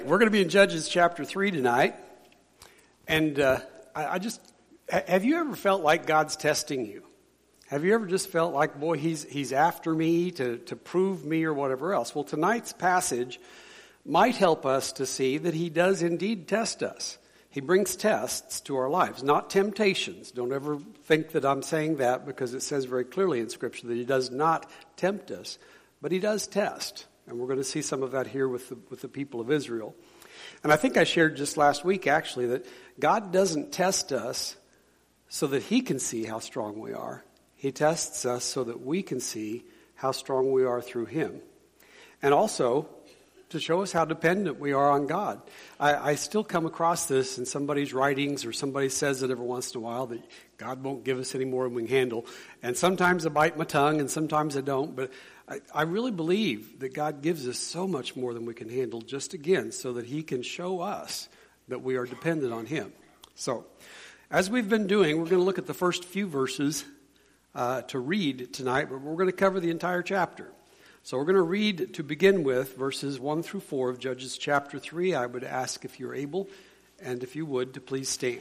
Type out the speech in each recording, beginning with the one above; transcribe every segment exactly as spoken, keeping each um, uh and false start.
We're going to be in Judges chapter three tonight, and uh, I, I just, have you ever felt like God's testing you? Have you ever just felt like, boy, he's he's after me to, to prove me or whatever else? Well, tonight's passage might help us to see that he does indeed test us. He brings tests to our lives, not temptations. Don't ever think that I'm saying that, because it says very clearly in Scripture that he does not tempt us, but he does test. And we're going to see some of that here with the, with the people of Israel. And I think I shared just last week, actually, that God doesn't test us so that he can see how strong we are. He tests us so that we can see how strong we are through him. And also to show us how dependent we are on God. I, I still come across this in somebody's writings, or somebody says it every once in a while, that God won't give us any more than we can handle. And sometimes I bite my tongue and sometimes I don't. But I, I really believe that God gives us so much more than we can handle, just again, so that he can show us that we are dependent on him. So, as we've been doing, we're going to look at the first few verses uh, to read tonight, but we're going to cover the entire chapter. So we're going to read, to begin with, verses one through four of Judges chapter three. I would ask, if you're able, and if you would, to please stand.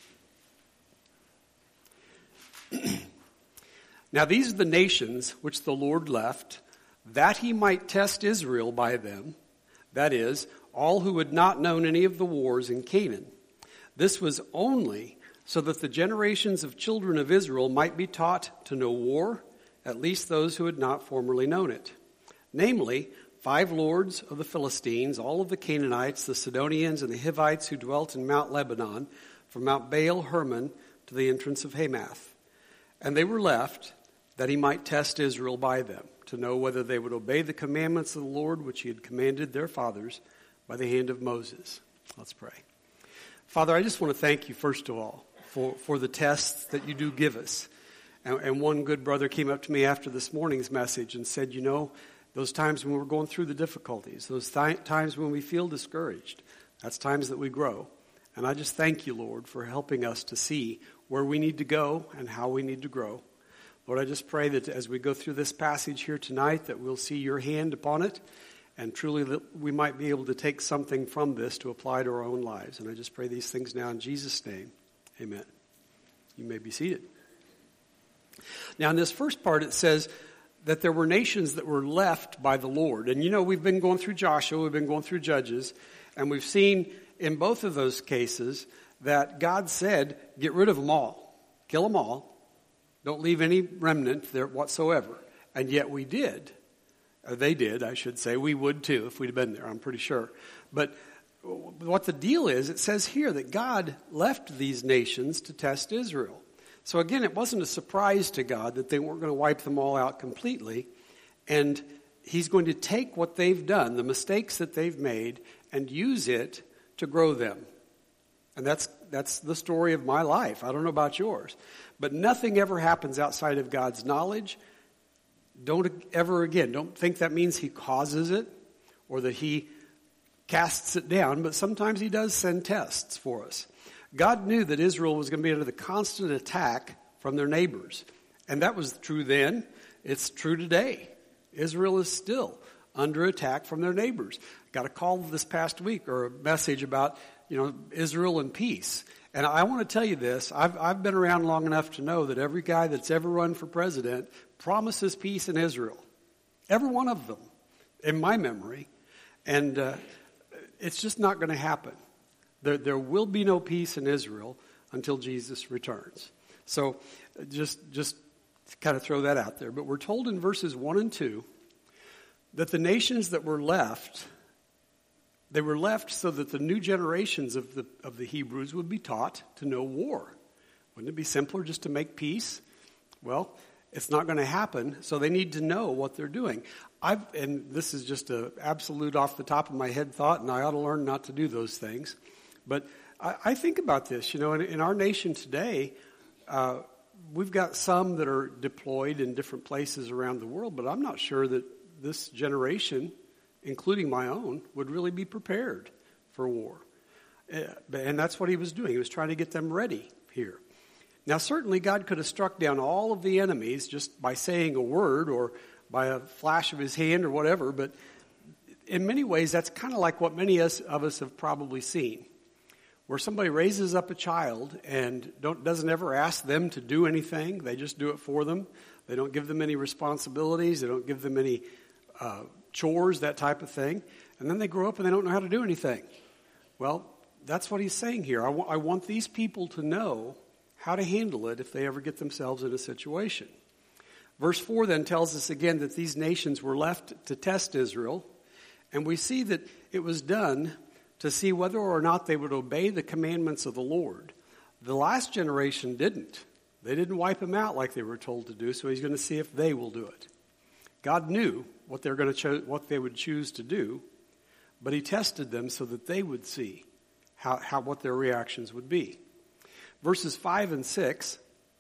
Now these are the nations which the Lord left, that he might test Israel by them, that is, all who had not known any of the wars in Canaan. This was only so that the generations of children of Israel might be taught to know war, at least those who had not formerly known it. Namely, five lords of the Philistines, all of the Canaanites, the Sidonians, and the Hivites who dwelt in Mount Lebanon, from Mount Baal Hermon to the entrance of Hamath. And they were left that he might test Israel by them, to know whether they would obey the commandments of the Lord which he had commanded their fathers by the hand of Moses. Let's pray. Father, I just want to thank you, first of all, for, for the tests that you do give us. And, and one good brother came up to me after this morning's message and said, you know, those times when we're going through the difficulties, those th- times when we feel discouraged, that's times that we grow. And I just thank you, Lord, for helping us to see where we need to go and how we need to grow. Lord, I just pray that as we go through this passage here tonight, that we'll see your hand upon it, and truly that we might be able to take something from this to apply to our own lives. And I just pray these things now in Jesus' name. Amen. You may be seated. Now, in this first part, it says that there were nations that were left by the Lord. And you know, we've been going through Joshua, we've been going through Judges, and we've seen in both of those cases that God said, get rid of them all, kill them all. Don't leave any remnant there whatsoever. And yet we did. Or they did, I should say. We would too if we'd been there, I'm pretty sure. But what the deal is, it says here that God left these nations to test Israel. So again, it wasn't a surprise to God that they weren't going to wipe them all out completely. And he's going to take what they've done, the mistakes that they've made, and use it to grow them. And that's that's the story of my life. I don't know about yours. But nothing ever happens outside of God's knowledge. Don't ever again, don't think that means he causes it or that he casts it down. But sometimes he does send tests for us. God knew that Israel was going to be under the constant attack from their neighbors. And that was true then. It's true today. Israel is still under attack from their neighbors. Got a call this past week or a message about, you know, Israel and peace. And I want to tell you this. I've, I've been around long enough to know that every guy that's ever run for president promises peace in Israel. Every one of them, in my memory. And uh, it's just not going to happen. There, there will be no peace in Israel until Jesus returns. So just, just kind of throw that out there. But we're told in verses one and two that the nations that were left, they were left so that the new generations of the of the Hebrews would be taught to know war. Wouldn't it be simpler just to make peace? Well, it's not going to happen, so they need to know what they're doing. I've, and this is just an absolute off the top of my head thought, and I ought to learn not to do those things. But I, I think about this, you know, in, in our nation today, uh, we've got some that are deployed in different places around the world, but I'm not sure that this generation, including my own, would really be prepared for war. And that's what he was doing. He was trying to get them ready here. Now, certainly God could have struck down all of the enemies just by saying a word or by a flash of his hand or whatever, but in many ways, that's kind of like what many of us have probably seen, where somebody raises up a child and don't, doesn't ever ask them to do anything. They just do it for them. They don't give them any responsibilities. They don't give them any uh, chores, that type of thing. And then they grow up and they don't know how to do anything. Well, that's what he's saying here. I, w- I want these people to know how to handle it if they ever get themselves in a situation. Verse four then tells us again that these nations were left to test Israel. And we see that it was done to see whether or not they would obey the commandments of the Lord. The last generation didn't. They didn't wipe them out like they were told to do, so he's going to see if they will do it. God knew what they're going to cho- what they would choose to do, but he tested them so that they would see how, how what their reactions would be. Verses five and six,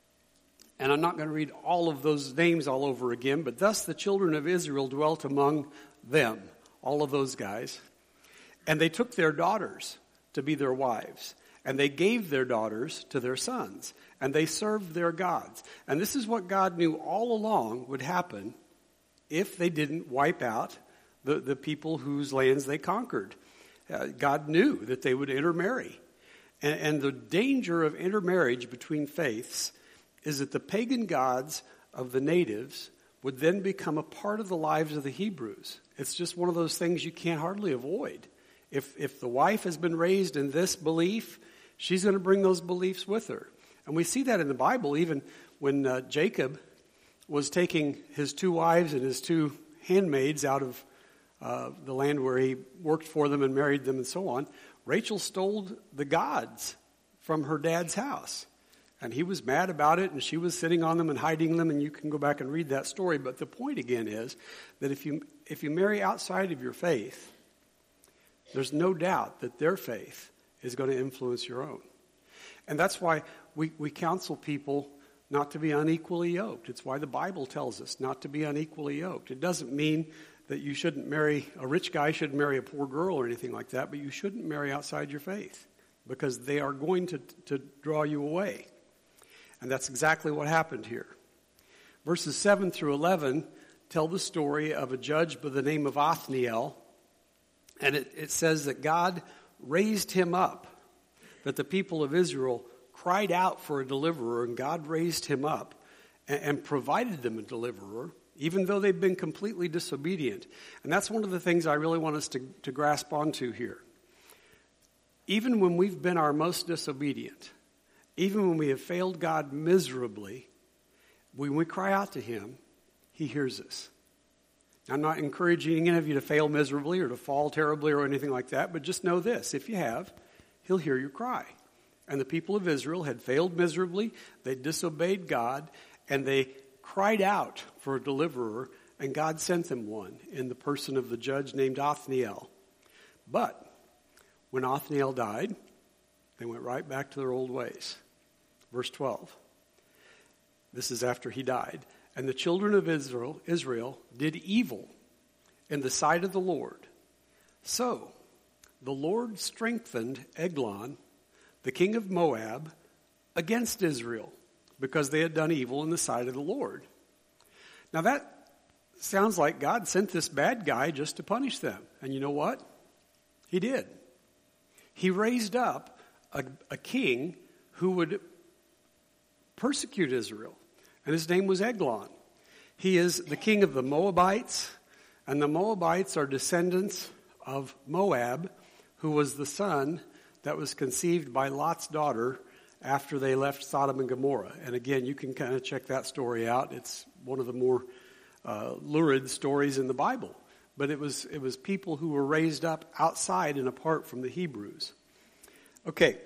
and I'm not going to read all of those names all over again, but thus the children of Israel dwelt among them, all of those guys, and they took their daughters to be their wives, and they gave their daughters to their sons, and they served their gods. And this is what God knew all along would happen if they didn't wipe out the, the people whose lands they conquered. Uh, God knew that they would intermarry. And, and the danger of intermarriage between faiths is that the pagan gods of the natives would then become a part of the lives of the Hebrews. It's just one of those things you can't hardly avoid. If if the wife has been raised in this belief, she's going to bring those beliefs with her. And we see that in the Bible, even when uh, Jacob was taking his two wives and his two handmaids out of uh, the land where he worked for them and married them and so on. Rachel stole the gods from her dad's house. And he was mad about it, and she was sitting on them and hiding them, and you can go back and read that story. But the point again is that if you if you marry outside of your faith, there's no doubt that their faith is going to influence your own. And that's why we, we counsel people not to be unequally yoked. It's why the Bible tells us not to be unequally yoked. It doesn't mean that you shouldn't marry, a rich guy shouldn't marry a poor girl or anything like that, but you shouldn't marry outside your faith because they are going to, to draw you away. And that's exactly what happened here. Verses seven through eleven tell the story of a judge by the name of Othniel. And it, it says that God raised him up, that the people of Israel cried out for a deliverer, and God raised him up and, and provided them a deliverer, even though they've been completely disobedient. And that's one of the things I really want us to, to grasp onto here. Even when we've been our most disobedient, even when we have failed God miserably, when we cry out to him, he hears us. I'm not encouraging any of you to fail miserably or to fall terribly or anything like that, but just know this. If you have, he'll hear your cry. And the people of Israel had failed miserably. They disobeyed God, and they cried out for a deliverer, and God sent them one in the person of the judge named Othniel. But when Othniel died, they went right back to their old ways. Verse twelve. This is after he died. And the children of Israel, Israel did evil in the sight of the Lord. So the Lord strengthened Eglon, the king of Moab, against Israel, because they had done evil in the sight of the Lord. Now that sounds like God sent this bad guy just to punish them. And you know what? He did. He raised up a, a king who would persecute Israel. And his name was Eglon. He is the king of the Moabites, and the Moabites are descendants of Moab, who was the son that was conceived by Lot's daughter after they left Sodom and Gomorrah. And again, you can kind of check that story out. It's one of the more uh, lurid stories in the Bible. But it was it was people who were raised up outside and apart from the Hebrews. Okay.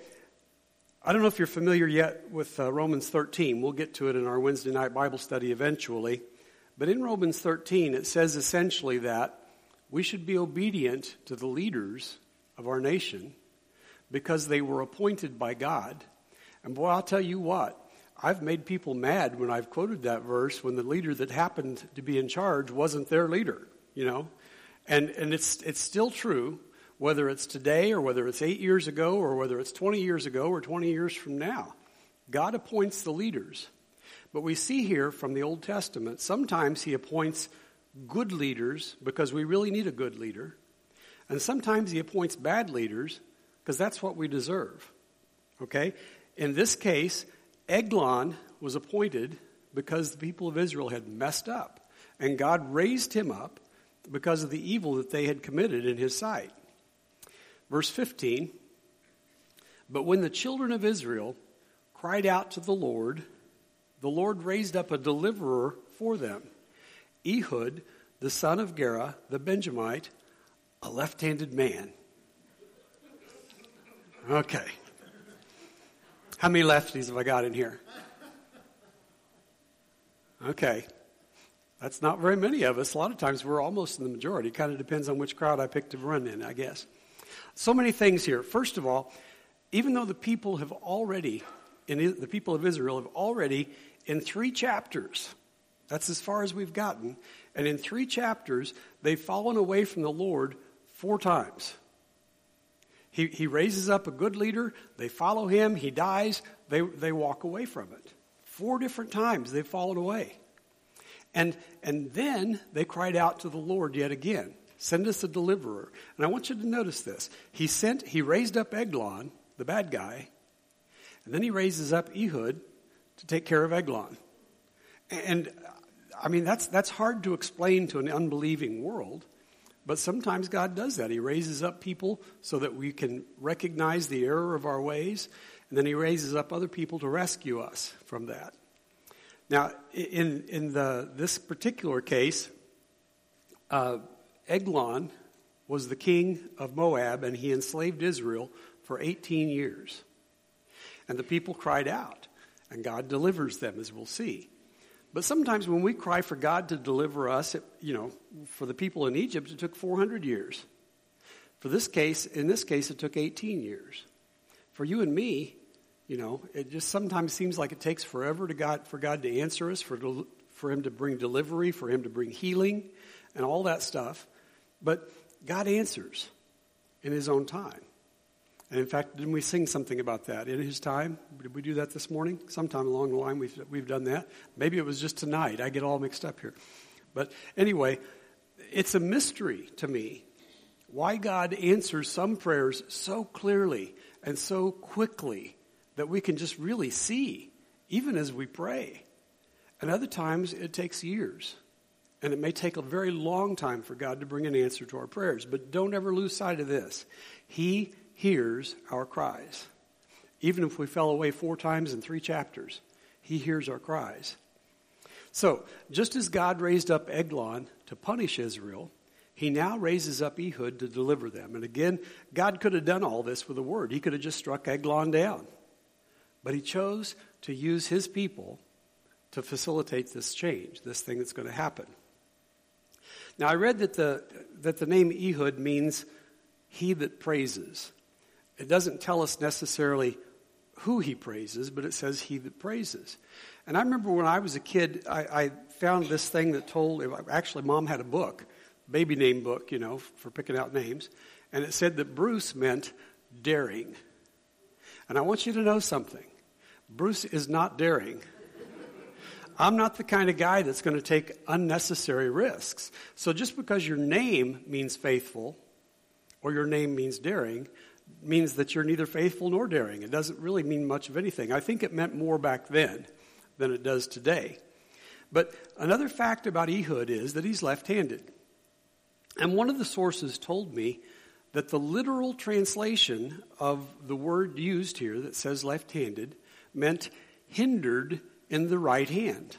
I don't know if you're familiar yet with uh, Romans thirteen. We'll get to it in our Wednesday night Bible study eventually. But in Romans thirteen, it says essentially that we should be obedient to the leaders of our nation because they were appointed by God. And boy, I'll tell you what, I've made people mad when I've quoted that verse when the leader that happened to be in charge wasn't their leader, you know. And and it's it's still true. Whether it's today or whether it's eight years ago or whether it's twenty years ago or twenty years from now. God appoints the leaders. But we see here from the Old Testament, sometimes he appoints good leaders because we really need a good leader. And sometimes he appoints bad leaders because that's what we deserve. Okay? In this case, Eglon was appointed because the people of Israel had messed up. And God raised him up because of the evil that they had committed in his sight. Verse fifteen, but when the children of Israel cried out to the Lord, the Lord raised up a deliverer for them, Ehud, the son of Gera, the Benjamite, a left-handed man. Okay. How many lefties have I got in here? Okay. That's not very many of us. A lot of times we're almost in the majority. It kind of depends on which crowd I pick to run in, I guess. So many things here. First of all, even though the people have already, in the people of Israel have already, in three chapters, that's as far as we've gotten, and in three chapters, they've fallen away from the Lord four times. He, he raises up a good leader, they follow him, he dies, they, they walk away from it. Four different times they've fallen away. And, and then they cried out to the Lord yet again, send us a deliverer. And I want you to notice this. He sent, he raised up Eglon, the bad guy, and then he raises up Ehud to take care of Eglon. And, I mean, that's that's hard to explain to an unbelieving world, but sometimes God does that. He raises up people so that we can recognize the error of our ways, and then he raises up other people to rescue us from that. Now, in in the this particular case, uh, Eglon was the king of Moab, and he enslaved Israel for eighteen years. And the people cried out, and God delivers them, as we'll see. But sometimes when we cry for God to deliver us, it, you know, for the people in Egypt, it took four hundred years. For this case, in this case, it took eighteen years. For you and me, you know, it just sometimes seems like it takes forever to God, for God to answer us, for, for him to bring delivery, for him to bring healing, and all that stuff. But God answers in his own time. And in fact, didn't we sing something about that? In his time? Did we do that this morning? Sometime along the line we've, we've done that. Maybe it was just tonight. I get all mixed up here. But anyway, it's a mystery to me why God answers some prayers so clearly and so quickly that we can just really see, even as we pray. And other times it takes years. And it may take a very long time for God to bring an answer to our prayers. But don't ever lose sight of this. He hears our cries. Even if we fell away four times in three chapters, he hears our cries. So, just as God raised up Eglon to punish Israel, he now raises up Ehud to deliver them. And again, God could have done all this with a word. He could have just struck Eglon down. But he chose to use his people to facilitate this change, this thing that's going to happen. Now, I read that the that the name Ehud means he that praises. It doesn't tell us necessarily who he praises, but it says he that praises. And I remember when I was a kid, I, I found this thing that told, actually Mom had a book, baby name book, you know, for picking out names, and it said that Bruce meant daring. And I want you to know something. Bruce is not daring. I'm not the kind of guy that's going to take unnecessary risks. So just because your name means faithful or your name means daring means that you're neither faithful nor daring. It doesn't really mean much of anything. I think it meant more back then than it does today. But another fact about Ehud is that he's left-handed. And one of the sources told me that the literal translation of the word used here that says left-handed meant hindered in the right hand.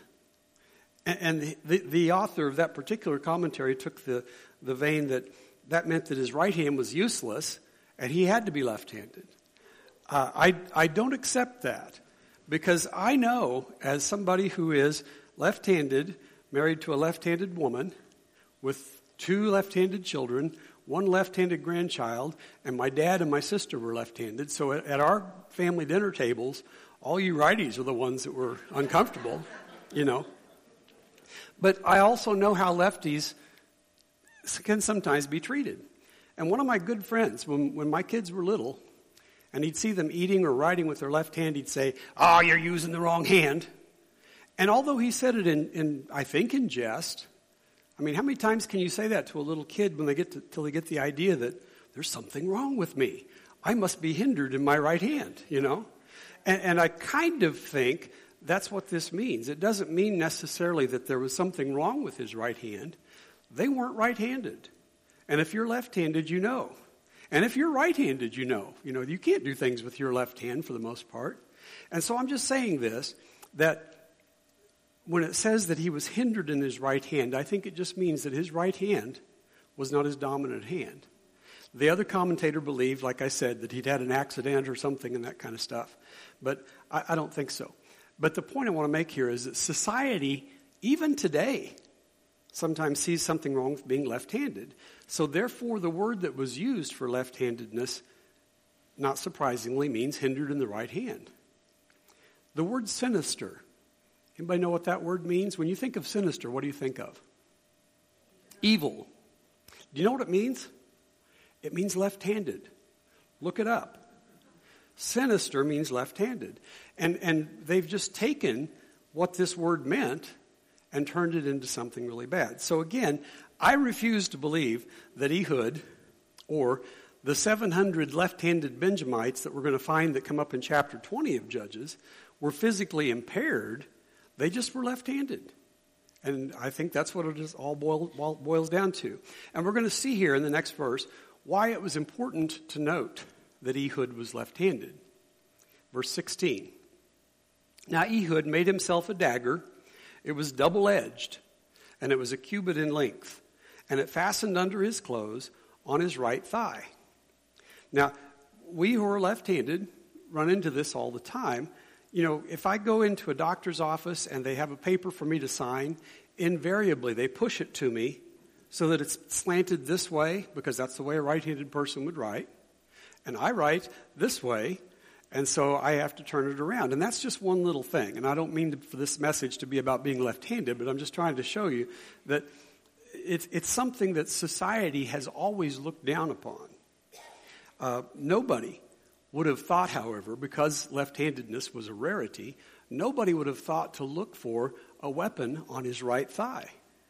And the, the author of that particular commentary took the, the vein that that meant that his right hand was useless and he had to be left-handed. Uh, I, I don't accept that because I know, as somebody who is left-handed, married to a left-handed woman with two left-handed children, one left-handed grandchild, and my dad and my sister were left-handed. So at, at our family dinner tables, all you righties are the ones that were uncomfortable, you know. But I also know how lefties can sometimes be treated. And one of my good friends, when, when my kids were little, and he'd see them eating or writing with their left hand, he'd say, "Oh, you're using the wrong hand." And although he said it in, in I think in jest, I mean, how many times can you say that to a little kid when they get to, till they get the idea that there's something wrong with me? I must be hindered in my right hand, you know? And, and I kind of think that's what this means. It doesn't mean necessarily that there was something wrong with his right hand. They weren't right-handed. And if you're left-handed, you know. And if you're right-handed, you know. You know, you can't do things with your left hand for the most part. And so I'm just saying this, that when it says that he was hindered in his right hand, I think it just means that his right hand was not his dominant hand. The other commentator believed, like I said, that he'd had an accident or something and that kind of stuff. But I, I don't think so. But the point I want to make here is that society, even today, sometimes sees something wrong with being left-handed. So therefore, the word that was used for left-handedness, not surprisingly, means hindered in the right hand. The word sinister. Anybody know what that word means? When you think of sinister, what do you think of? Evil. Do you know what it means? It means left-handed. Look it up. Sinister means left-handed. And, and they've just taken what this word meant and turned it into something really bad. So again, I refuse to believe that Ehud or the seven hundred left-handed Benjamites that we're going to find that come up in chapter twenty of Judges were physically impaired. They just were left-handed. And I think that's what it is all boil, boils down to. And we're going to see here in the next verse why it was important to note that Ehud was left-handed. Verse sixteen. Now Ehud made himself a dagger. It was double-edged, and it was a cubit in length, and it fastened under his clothes on his right thigh. Now, we who are left-handed run into this all the time. You know, if I go into a doctor's office and they have a paper for me to sign, invariably they push it to me so that it's slanted this way, because that's the way a right-handed person would write. And I write this way, and so I have to turn it around. And that's just one little thing. And I don't mean to, for this message to be about being left-handed, but I'm just trying to show you that it's, it's something that society has always looked down upon. Uh, nobody would have thought, however, because left-handedness was a rarity, nobody would have thought to look for a weapon on his right thigh.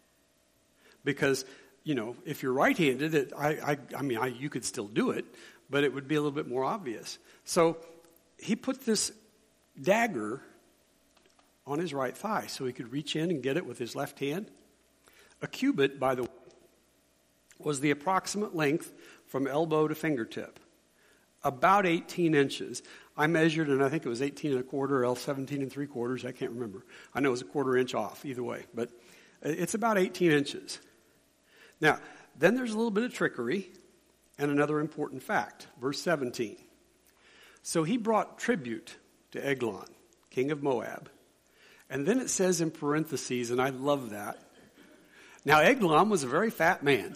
Because, you know, if you're right-handed, it, I, I, I mean, I, you could still do it, but it would be a little bit more obvious. So he put this dagger on his right thigh so he could reach in and get it with his left hand. A cubit, by the way, was the approximate length from elbow to fingertip. About eighteen inches. I measured, and I think it was eighteen and a quarter, or else seventeen and three quarters. I can't remember. I know it was a quarter inch off either way, but it's about eighteen inches. Now, then there's a little bit of trickery and another important fact. Verse seventeen. So he brought tribute to Eglon, king of Moab. And then it says in parentheses, and I love that. Now, Eglon was a very fat man.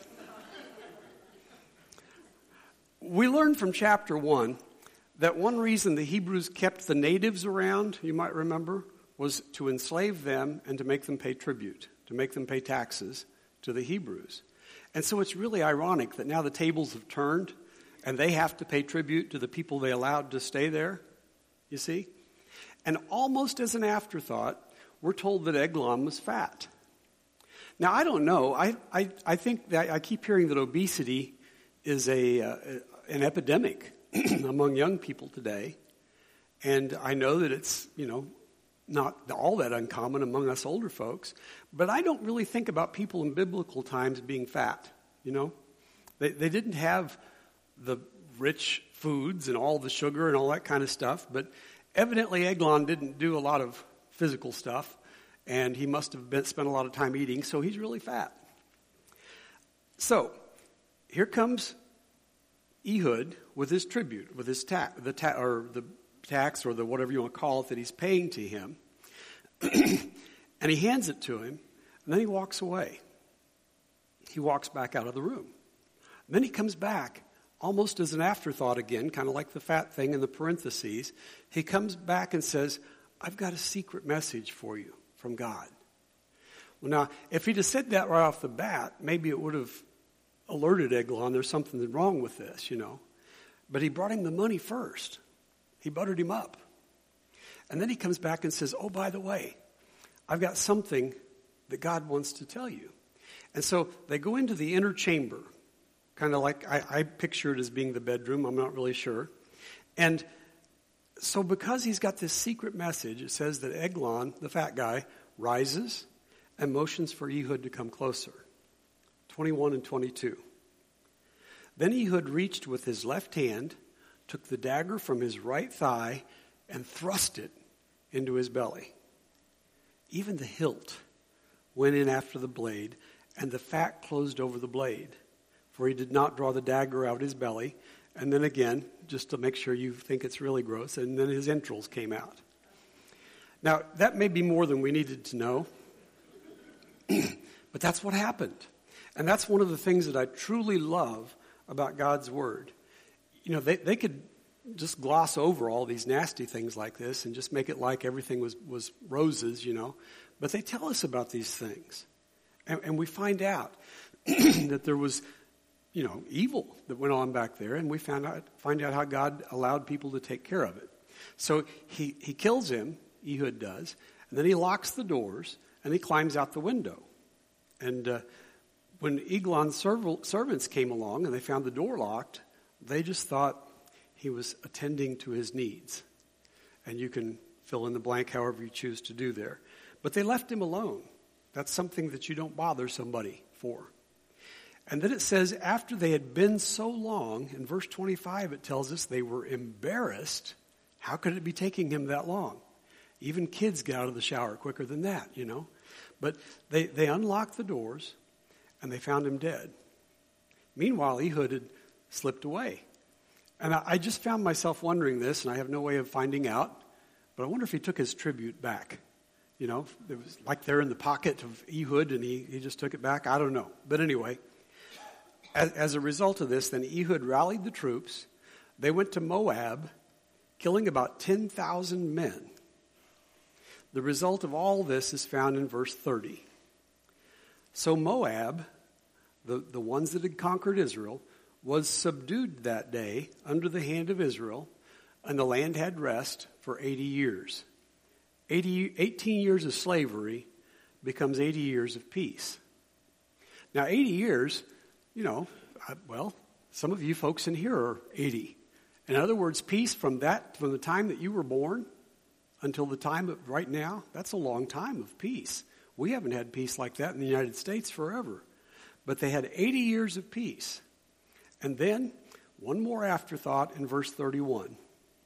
We learned from chapter one that one reason the Hebrews kept the natives around, you might remember, was to enslave them and to make them pay tribute, to make them pay taxes to the Hebrews. And so it's really ironic that now the tables have turned and they have to pay tribute to the people they allowed to stay there, you see? And almost as an afterthought, we're told that Eglon was fat. Now, I don't know. I, I, I think that I keep hearing that obesity is a uh, an epidemic among young people today. And I know that it's, you know, not all that uncommon among us older folks. But I don't really think about people in biblical times being fat, you know. They, they didn't have the rich foods and all the sugar and all that kind of stuff. But evidently Eglon didn't do a lot of physical stuff. And he must have been, spent a lot of time eating, so he's really fat. So, here comes Ehud with his tribute, with his ta- the ta- or the tax or the whatever you want to call it that he's paying to him. And he hands it to him, and then he walks away. He walks back out of the room. And then he comes back, almost as an afterthought again, kind of like the fat thing in the parentheses. He comes back and says, I've got a secret message for you from God. Well, now, if he'd have said that right off the bat, maybe it would have alerted Eglon there's something wrong with this, you know. But he brought him the money first. He buttered him up. And then he comes back and says, oh, by the way, I've got something that God wants to tell you. And so they go into the inner chamber, kind of like I, I picture it as being the bedroom. I'm not really sure. And so because he's got this secret message, it says that Eglon, the fat guy, rises and motions for Ehud to come closer. twenty-one and twenty-two. Then Ehud reached with his left hand, took the dagger from his right thigh, and thrust it into his belly. Even the hilt went in after the blade, and the fat closed over the blade, for he did not draw the dagger out his belly. And then again, just to make sure you think it's really gross, and then his entrails came out. Now, that may be more than we needed to know, but that's what happened. And that's one of the things that I truly love about God's Word. You know, they, they could just gloss over all these nasty things like this and just make it like everything was, was roses, you know. But they tell us about these things. And, and we find out that there was, you know, evil that went on back there, and we found out find out how God allowed people to take care of it. So he, he kills him, Ehud does, and then he locks the doors, and he climbs out the window. And uh, when Eglon's serv- servants came along and they found the door locked, they just thought he was attending to his needs. And you can fill in the blank however you choose to do there. But they left him alone. That's something that you don't bother somebody for. And then it says, after they had been so long, in verse twenty-five it tells us they were embarrassed. How could it be taking him that long? Even kids get out of the shower quicker than that, you know. But they, they unlocked the doors, and they found him dead. Meanwhile, Ehud had slipped away. And I, I just found myself wondering this, and I have no way of finding out, but I wonder if he took his tribute back. You know, it was like they're in the pocket of Ehud, and he, he just took it back. I don't know. But anyway, as, as a result of this, then Ehud rallied the troops. They went to Moab, killing about ten thousand men. The result of all this is found in verse thirty. So Moab, the, the ones that had conquered Israel, was subdued that day under the hand of Israel, and the land had rest for eighty years. eighty, eighteen years of slavery becomes eighty years of peace. Now, eighty years, you know, well, some of you folks in here are eighty. In other words, peace from that, from the time that you were born until the time of right now, that's a long time of peace. We haven't had peace like that in the United States forever. But they had eighty years of peace. And then, one more afterthought in verse thirty-one.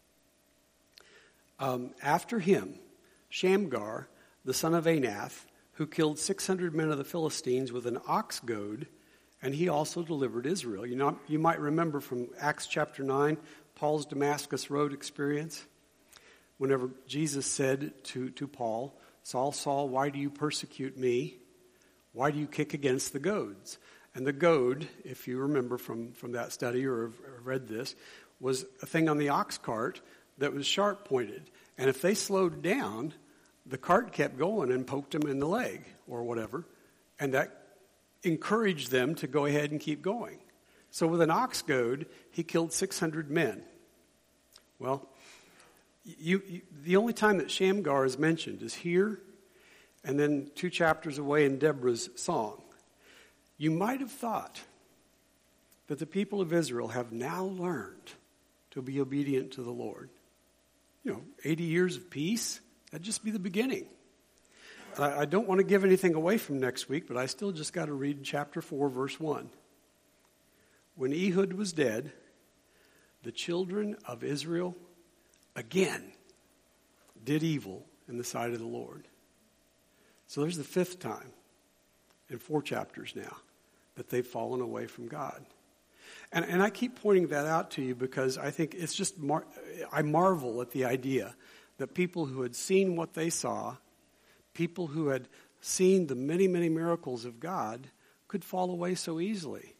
Um, after him, Shamgar, the son of Anath, who killed six hundred men of the Philistines with an ox goad, and he also delivered Israel. You know, you might remember from Acts chapter nine, Paul's Damascus Road experience. Whenever Jesus said to, to Paul, Saul, Saul, why do you persecute me? Why do you kick against the goads? And the goad, if you remember from, from that study or have read this, was a thing on the ox cart that was sharp-pointed. And if they slowed down, the cart kept going and poked them in the leg or whatever. And that encouraged them to go ahead and keep going. So with an ox goad, he killed six hundred men. Well, you, you, the only time that Shamgar is mentioned is here and then two chapters away in Deborah's song. You might have thought that the people of Israel have now learned to be obedient to the Lord. You know, eighty years of peace, that'd just be the beginning. I, I don't want to give anything away from next week, but I still just got to read chapter four, verse one. When Ehud was dead, the children of Israel again did evil in the sight of the Lord. So there's the fifth time in four chapters now that they've fallen away from God. And, and I keep pointing that out to you because I think it's just, mar- I marvel at the idea that people who had seen what they saw, people who had seen the many, many miracles of God could fall away so easily.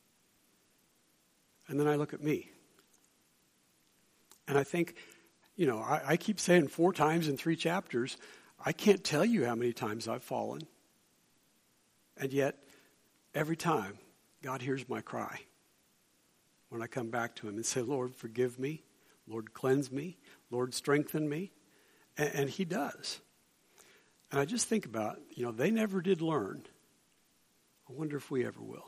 And then I look at me. And I think, you know, I, I keep saying four times in three chapters. I can't tell you how many times I've fallen. And yet, every time, God hears my cry. When I come back to him and say, Lord, forgive me. Lord, cleanse me. Lord, strengthen me. And, and he does. And I just think about, you know, they never did learn. I wonder if we ever will.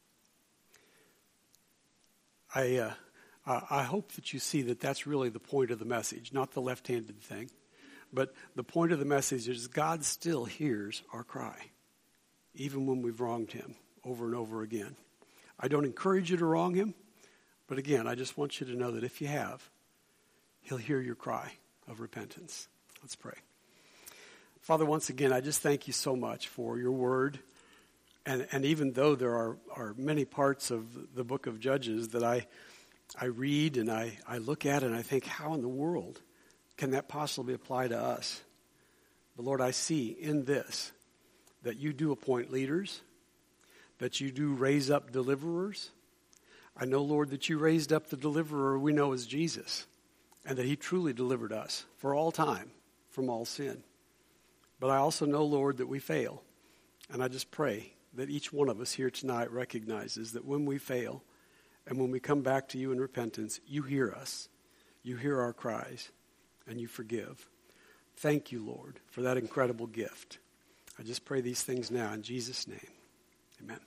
I, uh, I hope that you see that that's really the point of the message, not the left-handed thing. But the point of the message is God still hears our cry, even when we've wronged him over and over again. I don't encourage you to wrong him, but again, I just want you to know that if you have, he'll hear your cry of repentance. Let's pray. Father, once again, I just thank you so much for your word. And, and even though there are, are many parts of the book of Judges that I I read and I, I look at and I think, how in the world can that possibly apply to us? But Lord, I see in this that you do appoint leaders, that you do raise up deliverers. I know, Lord, that you raised up the deliverer we know as Jesus, and that he truly delivered us for all time from all sin. But I also know, Lord, that we fail. And I just pray that each one of us here tonight recognizes that when we fail and when we come back to you in repentance, you hear us, you hear our cries, and you forgive. Thank you, Lord, for that incredible gift. I just pray these things now in Jesus' name. Amen.